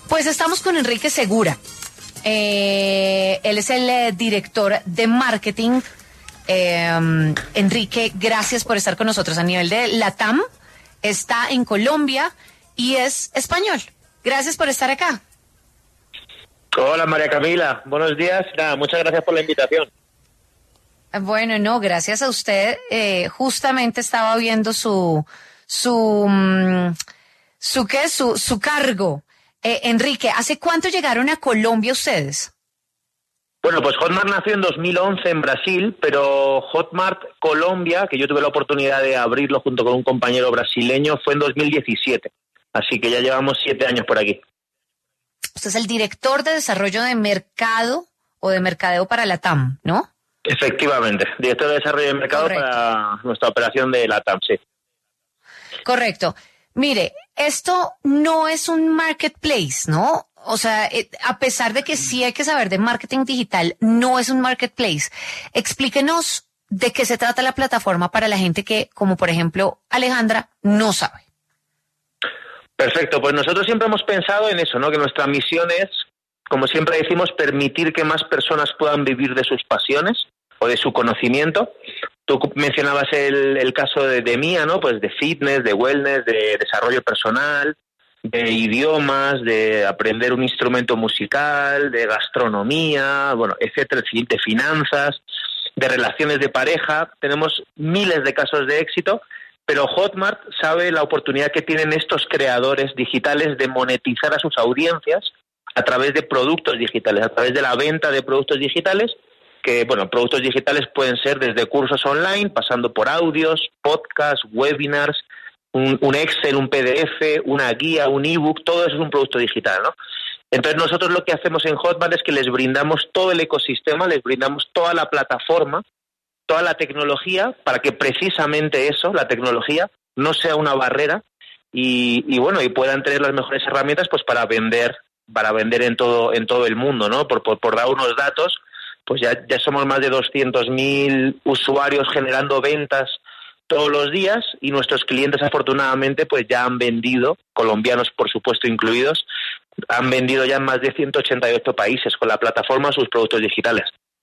Pues estamos con Enrique Segura. Él es el director de marketing. Enrique, gracias por estar con nosotros a nivel de LATAM. Está en Colombia y es español. Gracias por estar acá. Hola María Camila, buenos días. Nada, muchas gracias por la invitación. Bueno, no, gracias a usted. Justamente estaba viendo su cargo. Enrique, ¿hace cuánto llegaron a Colombia ustedes? Bueno, pues Hotmart nació en 2011 en Brasil, pero Hotmart Colombia, que yo tuve la oportunidad de abrirlo junto con un compañero brasileño, fue en 2017. Así que ya llevamos 7 años por aquí. Usted es el director de desarrollo de mercado o de mercadeo para LATAM, ¿no? Efectivamente, director de desarrollo de mercado. Correcto. Para nuestra operación de LATAM, sí. Correcto. Mire, esto no es un marketplace, ¿no? O sea, a pesar de que sí hay que saber de marketing digital, no es un marketplace. Explíquenos de qué se trata la plataforma para la gente que, como por ejemplo Alejandra, no sabe. Perfecto, pues nosotros siempre hemos pensado en eso, ¿no? Que nuestra misión es, como siempre decimos, permitir que más personas puedan vivir de sus pasiones o de su conocimiento. Tú mencionabas el caso de Mía, ¿no? Pues de fitness, de wellness, de desarrollo personal, de idiomas, de aprender un instrumento musical, de gastronomía, bueno, etcétera, de finanzas, de relaciones de pareja. Tenemos miles de casos de éxito, pero Hotmart sabe la oportunidad que tienen estos creadores digitales de monetizar a sus audiencias a través de productos digitales, a través de la venta de productos digitales, que, bueno, productos digitales pueden ser desde cursos online, pasando por audios, podcasts, webinars, un Excel, un PDF, una guía, un ebook, todo eso es un producto digital, ¿no? Entonces nosotros lo que hacemos en Hotmart es que les brindamos todo el ecosistema, les brindamos toda la plataforma, toda la tecnología, para que precisamente eso, la tecnología, no sea una barrera y bueno, y puedan tener las mejores herramientas pues para vender en todo el mundo, ¿no? Por dar unos datos, pues ya somos más de 200.000 usuarios generando ventas todos los días y nuestros clientes afortunadamente pues ya han vendido, colombianos por supuesto incluidos, han vendido ya en más de 188 países con la plataforma sus productos digitales.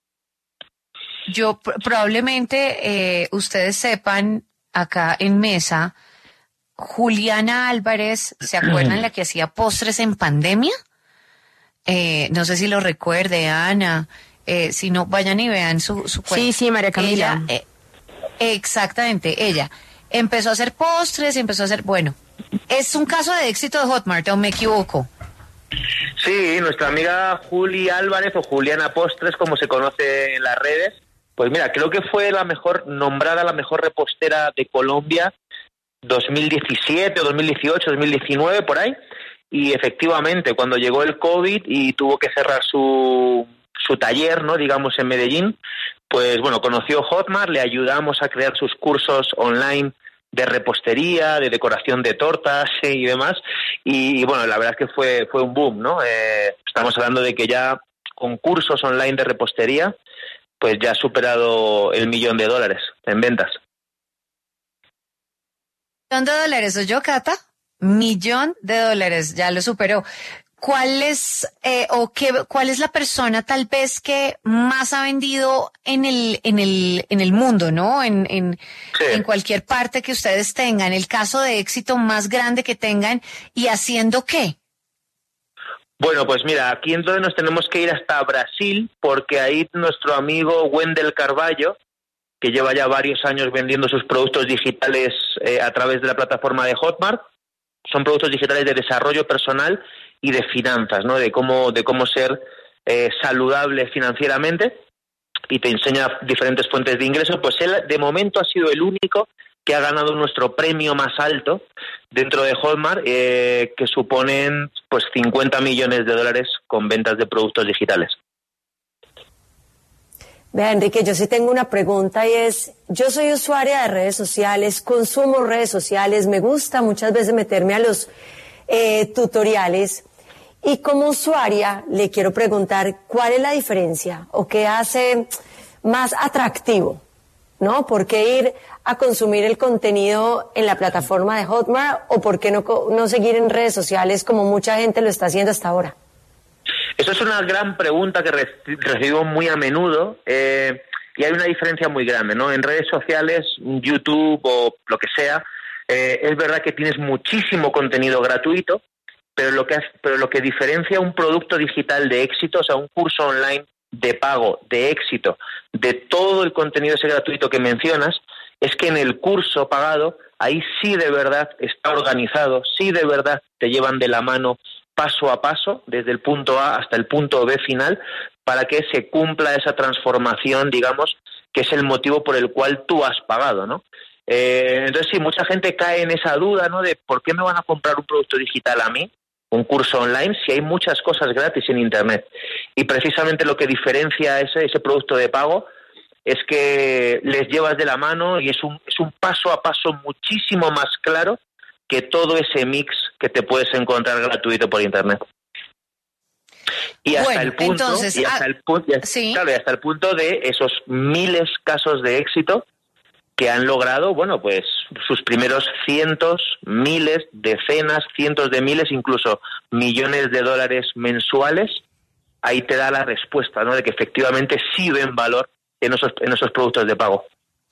Yo probablemente ustedes sepan acá en mesa, Juliana Álvarez, ¿se acuerdan la que hacía postres en pandemia? No sé si lo recuerde, Ana. Si no, vayan y vean su cuenta. Sí, María Camila. Exactamente, ella empezó a hacer postres, bueno, ¿es un caso de éxito de Hotmart o me equivoco? Sí, nuestra amiga Juli Álvarez o Juliana Postres, como se conoce en las redes, pues mira, creo que fue la mejor repostera de Colombia 2017 o 2018, 2019, por ahí, y efectivamente cuando llegó el COVID y tuvo que cerrar su taller, ¿no? Digamos en Medellín, pues bueno, conoció Hotmart, le ayudamos a crear sus cursos online de repostería, de decoración de tortas y demás, y bueno, la verdad es que fue un boom, ¿no? Estamos hablando de que ya con cursos online de repostería, pues ya ha superado el $1.000.000 en ventas. $1.000.000, ¿soy yo, Cata? $1.000.000, ya lo superó. ¿Cuál es la persona tal vez que más ha vendido en el mundo, ¿no? En cualquier parte que ustedes tengan, el caso de éxito más grande que tengan, y haciendo qué? Bueno, pues mira, aquí entonces nos tenemos que ir hasta Brasil, porque ahí nuestro amigo Wendel Carvalho, que lleva ya varios años vendiendo sus productos digitales a través de la plataforma de Hotmart, son productos digitales de desarrollo personal y de finanzas, ¿no? De cómo ser saludable financieramente, y te enseña diferentes fuentes de ingreso. Pues él de momento ha sido el único que ha ganado nuestro premio más alto dentro de Hotmart, que suponen pues $50 millones con ventas de productos digitales. Vea, Enrique, yo sí tengo una pregunta, y es, yo soy usuaria de redes sociales, consumo redes sociales, me gusta muchas veces meterme a los tutoriales, y como usuaria le quiero preguntar cuál es la diferencia o qué hace más atractivo ¿no? ¿Por qué ir a consumir el contenido en la plataforma de Hotmart o por qué no seguir en redes sociales como mucha gente lo está haciendo hasta ahora? Eso es una gran pregunta que recibimos muy a menudo y hay una diferencia muy grande, ¿no? En redes sociales, YouTube o lo que sea, es verdad que tienes muchísimo contenido gratuito, pero lo que diferencia un producto digital de éxito, o sea, un curso online de pago, de éxito, de todo el contenido ese gratuito que mencionas, es que en el curso pagado, ahí sí de verdad está organizado, sí de verdad te llevan de la mano paso a paso, desde el punto A hasta el punto B final, para que se cumpla esa transformación, digamos, que es el motivo por el cual tú has pagado, ¿no? Entonces sí, mucha gente cae en esa duda, ¿no? De ¿por qué me van a comprar un producto digital a mí, un curso online, si hay muchas cosas gratis en Internet? Y precisamente lo que diferencia ese producto de pago es que les llevas de la mano y es un paso a paso muchísimo más claro que todo ese mix que te puedes encontrar gratuito por Internet. Y hasta el punto, ¿sí? Claro, y hasta el punto de esos miles casos de éxito que han logrado, bueno, pues sus primeros cientos, miles, decenas, cientos de miles, incluso millones de dólares mensuales. Ahí te da la respuesta, ¿no? De que efectivamente sí ven valor en esos productos de pago.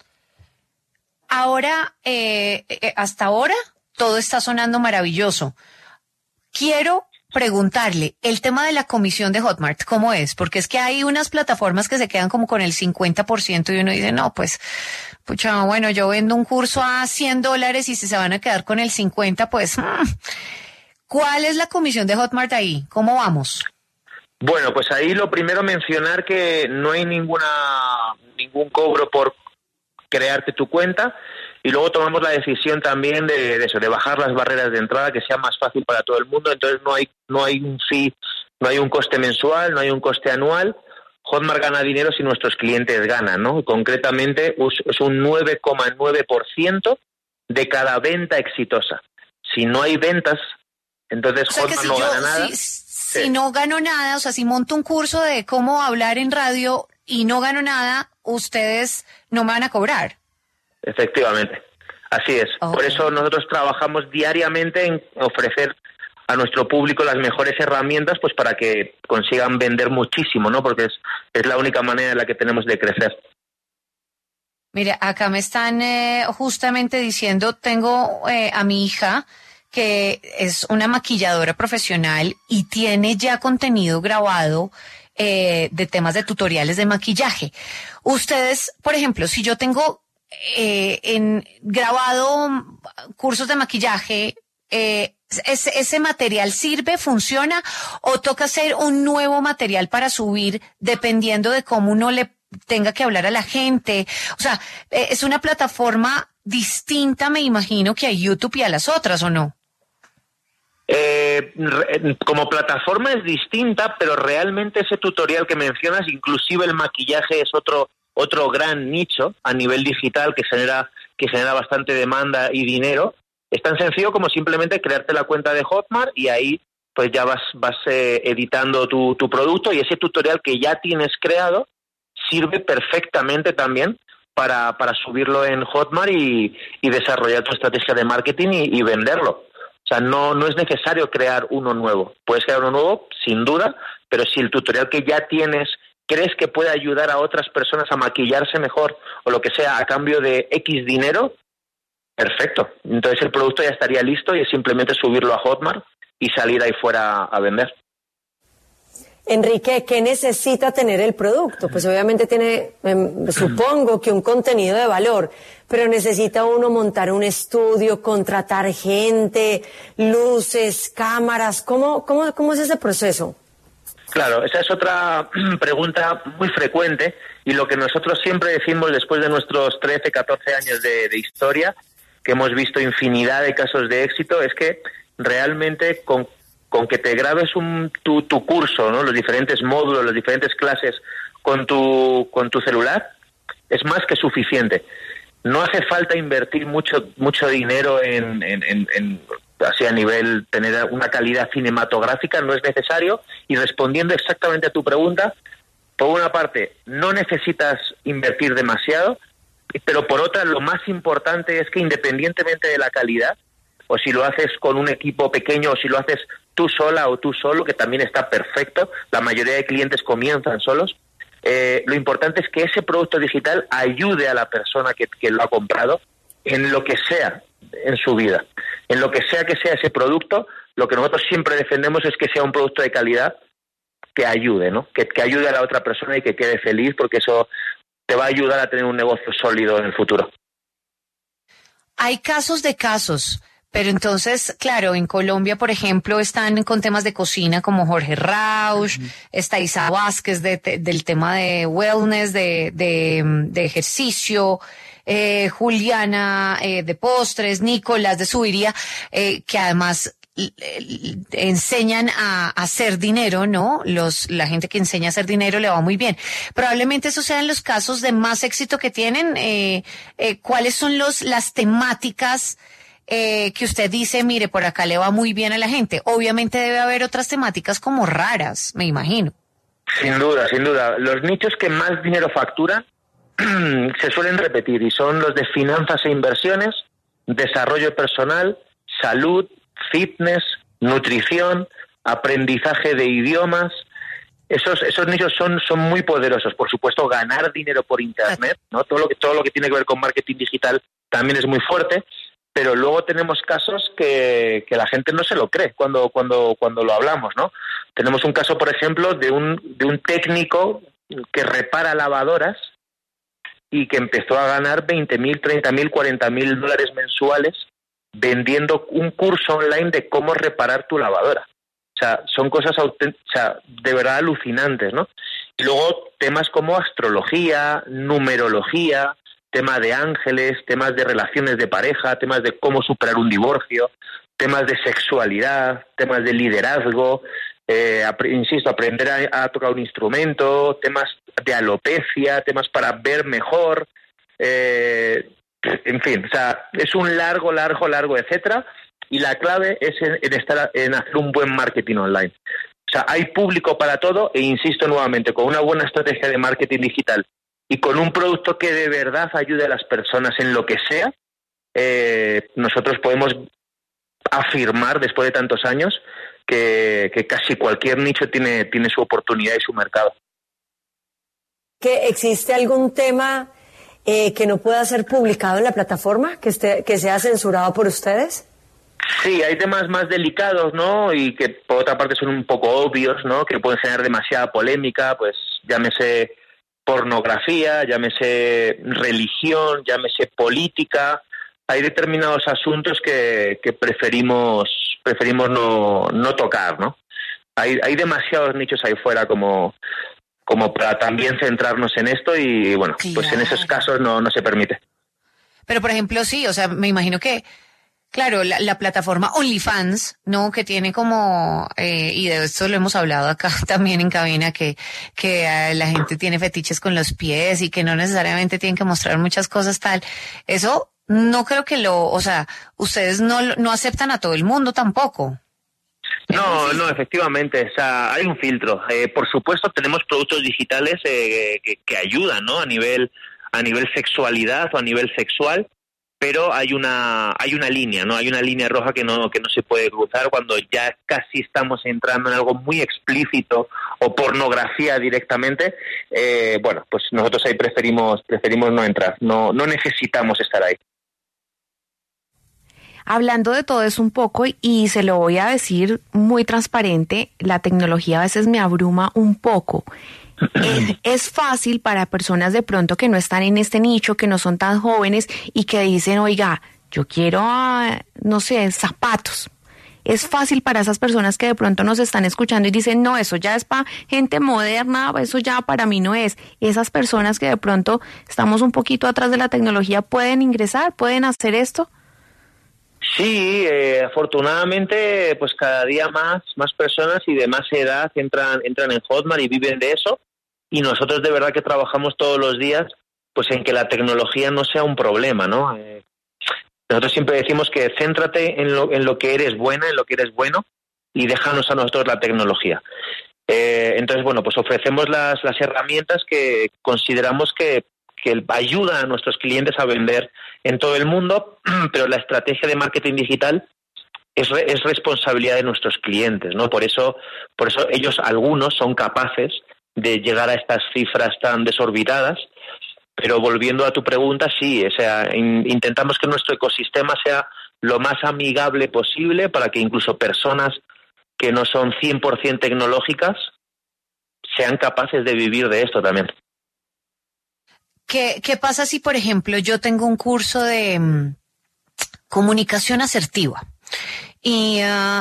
Ahora, hasta ahora, todo está sonando maravilloso. Quiero preguntarle, el tema de la comisión de Hotmart, ¿cómo es? Porque es que hay unas plataformas que se quedan como con el 50% y uno dice, no, pues, pucha, bueno, yo vendo un curso a $100 y si se van a quedar con el 50%, pues, ¿cuál es la comisión de Hotmart ahí? ¿Cómo vamos? Bueno, pues ahí lo primero mencionar que no hay ningún cobro por crearte tu cuenta. Y luego tomamos la decisión también de bajar las barreras de entrada, que sea más fácil para todo el mundo. Entonces no hay un fee, no hay un coste mensual, no hay un coste anual. Hotmart gana dinero si nuestros clientes ganan, ¿no? Concretamente es un 9,9% de cada venta exitosa. Si no hay ventas, entonces Hotmart no gana nada. Si no gano nada, o sea, si monto un curso de cómo hablar en radio y no gano nada, ustedes no me van a cobrar. Efectivamente, así es. Okay. Por eso nosotros trabajamos diariamente en ofrecer a nuestro público las mejores herramientas, pues para que consigan vender muchísimo, ¿no? Porque es la única manera en la que tenemos de crecer. Mira, acá me están justamente diciendo, tengo a mi hija que es una maquilladora profesional y tiene ya contenido grabado de temas de tutoriales de maquillaje. Ustedes, por ejemplo, si yo tengo grabado cursos de maquillaje, ¿ese material sirve, funciona o toca hacer un nuevo material para subir dependiendo de cómo uno le tenga que hablar a la gente? O sea, es una plataforma distinta, me imagino, que a YouTube y a las otras, ¿o no? Como plataforma es distinta, pero realmente ese tutorial que mencionas, inclusive el maquillaje, es otro gran nicho a nivel digital que genera bastante demanda y dinero. Es tan sencillo como simplemente crearte la cuenta de Hotmart y ahí pues ya vas editando tu producto, y ese tutorial que ya tienes creado sirve perfectamente también para subirlo en Hotmart y desarrollar tu estrategia de marketing y venderlo. O sea, no es necesario crear uno nuevo. Puedes crear uno nuevo, sin duda, pero si el tutorial que ya tienes crees que puede ayudar a otras personas a maquillarse mejor o lo que sea a cambio de X dinero, perfecto. Entonces el producto ya estaría listo y es simplemente subirlo a Hotmart y salir ahí fuera a vender. Enrique, ¿qué necesita tener el producto? Pues obviamente tiene, supongo que un contenido de valor, pero necesita uno montar un estudio, contratar gente, luces, cámaras. ¿Cómo es ese proceso? Claro, esa es otra pregunta muy frecuente, y lo que nosotros siempre decimos después de nuestros 13, 14 años de historia, que hemos visto infinidad de casos de éxito, es que realmente con que te grabes tu curso, ¿no? Los diferentes módulos, las diferentes clases con tu celular, es más que suficiente. No hace falta invertir mucho dinero en así a nivel tener una calidad cinematográfica, no es necesario. Y respondiendo exactamente a tu pregunta, por una parte, no necesitas invertir demasiado, pero por otra, lo más importante es que independientemente de la calidad, o si lo haces con un equipo pequeño, o si lo haces tú sola o tú solo, que también está perfecto, la mayoría de clientes comienzan solos, lo importante es que ese producto digital ayude a la persona que lo ha comprado en lo que sea en su vida. En lo que sea ese producto, lo que nosotros siempre defendemos es que sea un producto de calidad que ayude, ¿no? Que ayude a la otra persona y que quede feliz, porque eso te va a ayudar a tener un negocio sólido en el futuro. Hay casos de casos, pero entonces, claro, en Colombia, por ejemplo, están con temas de cocina como Jorge Rauch, está Isa Vázquez del tema de wellness, de ejercicio, Juliana de postres, Nicolás de Subiría, que además enseñan a hacer dinero, ¿no? La gente que enseña a hacer dinero le va muy bien. Probablemente esos sean los casos de más éxito que tienen. ¿Cuáles son las temáticas que usted dice, mire, por acá le va muy bien a la gente? Obviamente debe haber otras temáticas como raras, me imagino. Sin duda, sin duda. Los nichos que más dinero facturan se suelen repetir y son los de finanzas e inversiones, desarrollo personal, salud, fitness, nutrición, aprendizaje de idiomas. Esos nichos son muy poderosos. Por supuesto, ganar dinero por internet, ¿no? Todo lo que tiene que ver con marketing digital también es muy fuerte, pero luego tenemos casos que la gente no se lo cree cuando lo hablamos, ¿no? Tenemos un caso, por ejemplo, de un técnico que repara lavadoras y que empezó a ganar 20.000, 30.000, 40.000 dólares mensuales vendiendo un curso online de cómo reparar tu lavadora. O sea, son cosas de verdad alucinantes, ¿no? Y luego temas como astrología, numerología, tema de ángeles, temas de relaciones de pareja, temas de cómo superar un divorcio, temas de sexualidad, temas de liderazgo, insisto, aprender a tocar un instrumento, temas de alopecia, temas para ver mejor, en fin, o sea, es un largo, etcétera, y la clave es en hacer un buen marketing online. O sea, hay público para todo, e insisto nuevamente, con una buena estrategia de marketing digital y con un producto que de verdad ayude a las personas en lo que sea, nosotros podemos afirmar, después de tantos años, que casi cualquier nicho tiene su oportunidad y su mercado. ¿Que existe algún tema que no pueda ser publicado en la plataforma, que sea censurado por ustedes? Sí, hay temas más delicados, ¿no? Y que por otra parte son un poco obvios, ¿no? Que pueden generar demasiada polémica, pues llámese pornografía, llámese religión, llámese política. Hay determinados asuntos que preferimos no tocar, ¿no? Hay demasiados nichos ahí fuera como para también centrarnos en esto y bueno, claro, pues en esos casos no se permite. Pero por ejemplo, sí, o sea, me imagino que, claro, la plataforma OnlyFans, ¿no? Que tiene como, y de esto lo hemos hablado acá también en cabina, que la gente tiene fetiches con los pies y que no necesariamente tienen que mostrar muchas cosas tal. Eso no creo que o sea, ustedes no aceptan a todo el mundo tampoco. No, efectivamente, o sea, hay un filtro. Por supuesto, tenemos productos digitales que ayudan, ¿no? A nivel sexualidad o a nivel sexual, pero hay una línea, ¿no? Hay una línea roja que no se puede cruzar cuando ya casi estamos entrando en algo muy explícito o pornografía directamente. Bueno, pues nosotros ahí preferimos no entrar, no necesitamos estar ahí. Hablando de todo eso un poco, y se lo voy a decir muy transparente, la tecnología a veces me abruma un poco. Es fácil para personas de pronto que no están en este nicho, que no son tan jóvenes y que dicen, oiga, yo quiero, no sé, zapatos. Es fácil para esas personas que de pronto nos están escuchando y dicen, no, eso ya es para gente moderna, eso ya para mí no es. Esas personas que de pronto estamos un poquito atrás de la tecnología, ¿pueden ingresar? ¿Pueden hacer esto? Sí, afortunadamente, pues cada día más personas y de más edad entran en Hotmart y viven de eso. Y nosotros de verdad que trabajamos todos los días, pues en que la tecnología no sea un problema, ¿no? Nosotros siempre decimos que céntrate en lo que eres buena, en lo que eres bueno, y déjanos a nosotros la tecnología. Entonces, bueno, pues ofrecemos las herramientas que consideramos que que ayudan a nuestros clientes a vender en todo el mundo, pero la estrategia de marketing digital es responsabilidad de nuestros clientes, ¿no? Por eso ellos, algunos, son capaces de llegar a estas cifras tan desorbitadas. Pero volviendo a tu pregunta, sí, o sea, intentamos que nuestro ecosistema sea lo más amigable posible para que incluso personas que no son 100% tecnológicas sean capaces de vivir de esto también. ¿Qué pasa si, por ejemplo, yo tengo un curso de comunicación asertiva y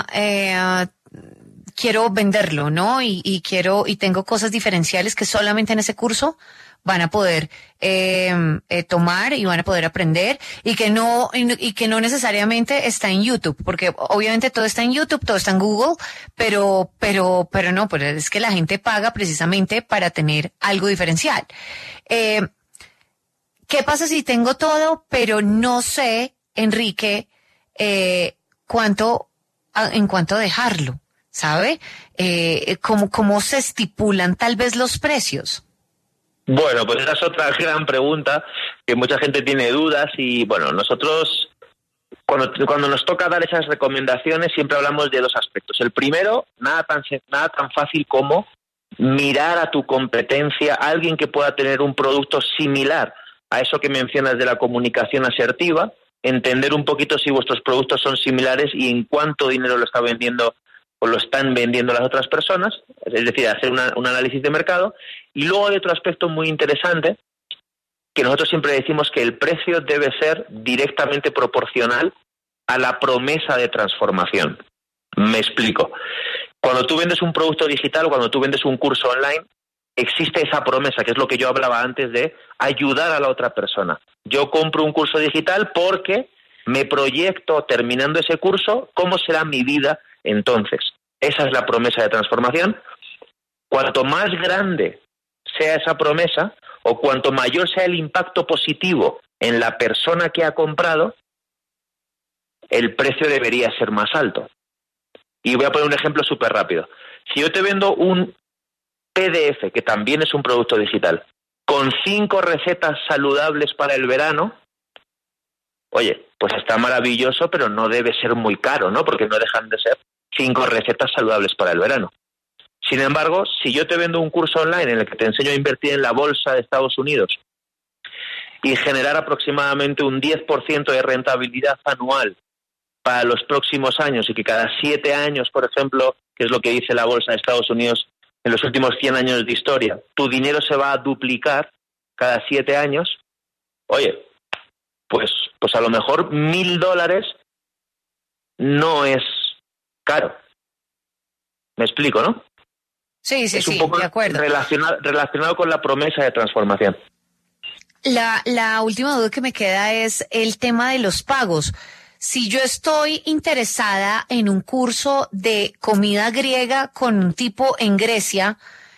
quiero venderlo, ¿no? Y tengo cosas diferenciales que solamente en ese curso van a poder tomar y van a poder aprender y que no necesariamente está en YouTube, porque obviamente todo está en YouTube, todo está en Google, pero no, pues es que la gente paga precisamente para tener algo diferencial. ¿Qué pasa si tengo todo, pero no sé, Enrique, en cuánto dejarlo? ¿Sabe? ¿Cómo se estipulan tal vez los precios? Bueno, pues esa es otra gran pregunta que mucha gente tiene dudas y bueno, nosotros cuando nos toca dar esas recomendaciones siempre hablamos de dos aspectos. El primero, nada tan fácil como mirar a tu competencia, a alguien que pueda tener un producto similar a eso que mencionas de la comunicación asertiva, entender un poquito si vuestros productos son similares y en cuánto dinero lo está vendiendo o lo están vendiendo las otras personas, es decir, hacer un análisis de mercado. Y luego hay otro aspecto muy interesante, que nosotros siempre decimos que el precio debe ser directamente proporcional a la promesa de transformación. Me explico. Cuando tú vendes un producto digital, cuando tú vendes un curso online, existe esa promesa, que es lo que yo hablaba antes de ayudar a la otra persona. Yo compro un curso digital porque me proyecto, terminando ese curso, cómo será mi vida entonces. Esa es la promesa de transformación. Cuanto más grande sea esa promesa o cuanto mayor sea el impacto positivo en la persona que ha comprado, el precio debería ser más alto. Y voy a poner un ejemplo súper rápido. Si yo te vendo un PDF, que también es un producto digital, con 5 recetas saludables para el verano, oye, pues está maravilloso, pero no debe ser muy caro, ¿no? Porque no dejan de ser 5 recetas saludables para el verano. Sin embargo, si yo te vendo un curso online en el que te enseño a invertir en la bolsa de Estados Unidos y generar aproximadamente un 10% de rentabilidad anual para los próximos años y que cada 7 años, por ejemplo, que es lo que dice la bolsa de Estados Unidos en los últimos 100 años de historia, tu dinero se va a duplicar cada 7 años, oye, pues a lo mejor $1,000 no es caro. ¿Me explico, no? Sí, es un poco de acuerdo. Relacionado con la promesa de transformación. La última duda que me queda es el tema de los pagos. Si yo estoy interesada en un curso de comida griega con un tipo en Grecia,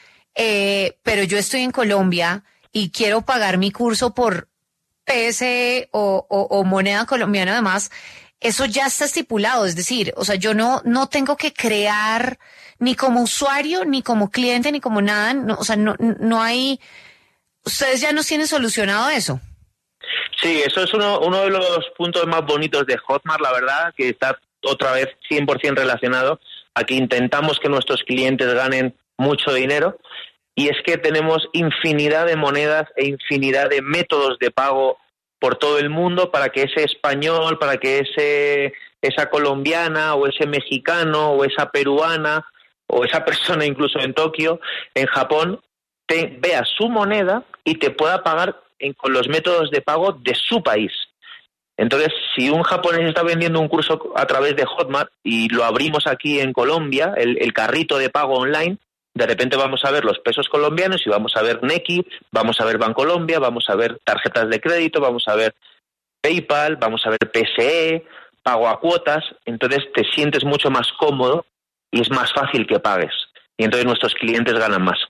pero yo estoy en Colombia y quiero pagar mi curso por PSE o moneda colombiana además, eso ya está estipulado, es decir, o sea, yo no tengo que crear ni como usuario, ni como cliente, ni como nada, no, o sea, no hay, ustedes ya nos tienen solucionado eso. Sí, eso es uno de los puntos más bonitos de Hotmart, la verdad, que está otra vez 100% relacionado a que intentamos que nuestros clientes ganen mucho dinero, y es que tenemos infinidad de monedas e infinidad de métodos de pago por todo el mundo para que ese español, para que esa colombiana o ese mexicano o esa peruana o esa persona incluso en Tokio, en Japón, vea su moneda y te pueda pagar con los métodos de pago de su país. Entonces, si un japonés está vendiendo un curso a través de Hotmart y lo abrimos aquí en Colombia, el carrito de pago online, de repente vamos a ver los pesos colombianos y vamos a ver Nequi, vamos a ver Bancolombia, vamos a ver tarjetas de crédito, vamos a ver PayPal, vamos a ver PSE, pago a cuotas. Entonces te sientes mucho más cómodo y es más fácil que pagues. Y entonces nuestros clientes ganan más.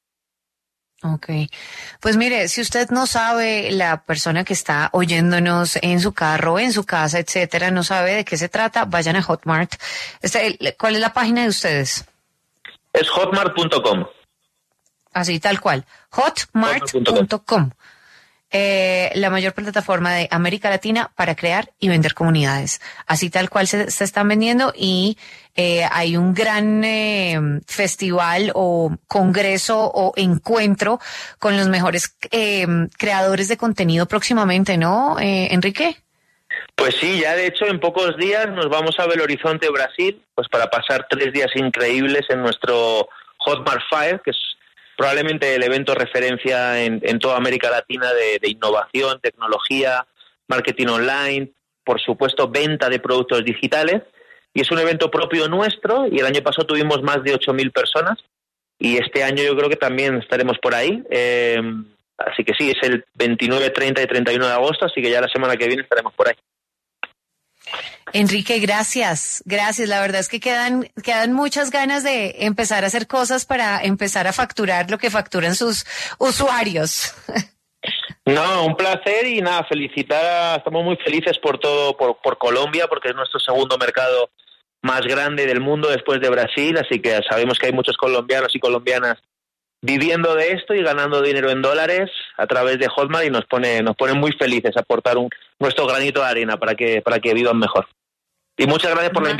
Ok. Pues mire, si usted no sabe, la persona que está oyéndonos en su carro, en su casa, etcétera, no sabe de qué se trata, vayan a Hotmart. ¿Cuál es la página de ustedes? Es hotmart.com. Así, tal cual. Hotmart.com. la mayor plataforma de América Latina para crear y vender comunidades. Así tal cual se están vendiendo y hay un gran festival o congreso o encuentro con los mejores creadores de contenido próximamente, ¿no, Enrique? Pues sí, ya de hecho en pocos días nos vamos a Belo Horizonte, Brasil, pues para pasar 3 días increíbles en nuestro Hotmart Fire, que es probablemente el evento referencia en toda América Latina de innovación, tecnología, marketing online, por supuesto venta de productos digitales, y es un evento propio nuestro, y el año pasado tuvimos más de 8.000 personas, y este año yo creo que también estaremos por ahí, así que sí, es el 29, 30 y 31 de agosto, así que ya la semana que viene estaremos por ahí. Enrique, gracias. La verdad es que quedan muchas ganas de empezar a hacer cosas para empezar a facturar lo que facturan sus usuarios. No, un placer y nada, estamos muy felices por todo, por Colombia, porque es nuestro segundo mercado más grande del mundo después de Brasil, así que sabemos que hay muchos colombianos y colombianas viviendo de esto y ganando dinero en dólares a través de Hotmart y nos pone muy felices aportar nuestro granito de arena para que vivan mejor. Y muchas gracias por la invitación.